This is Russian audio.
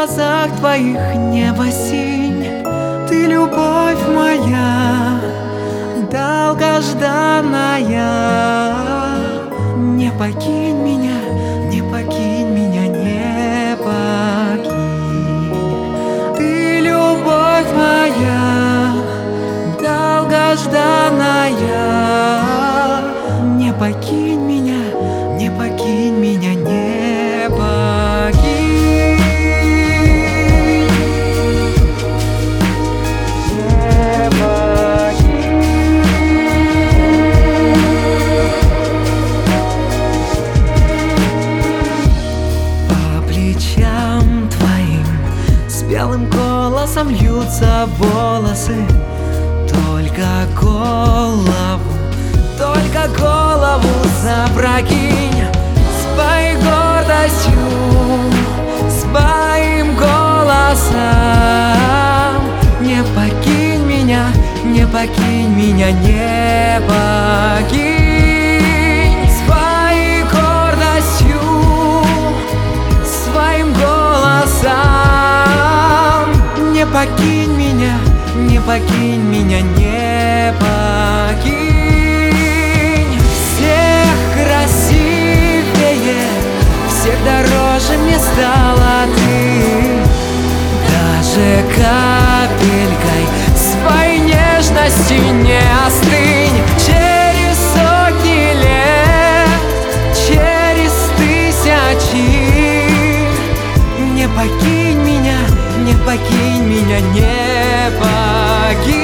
глазах твоих небо синь. Ты любовь моя, долгожданная. Не покинь меня, не покинь меня, не покинь. Ты любовь моя, долгожданная. Не покинь меня, не покинь меня, не покинь. Не покинь. По плечам твоим с белым голосом льются волосы. Только голову запрокинь. С твоей гордостью, с моим голосом. Не покинь меня, не покинь меня, не покинь. С твоей гордостью, своим голосом. Не покинь меня, не покинь меня, не покинь. Всех красивее, всех дороже мне стала ты. Даже капелькой своей нежности не остынь. Через сотни лет, через тысячи. Не покинь меня, не покинь меня, не покинь.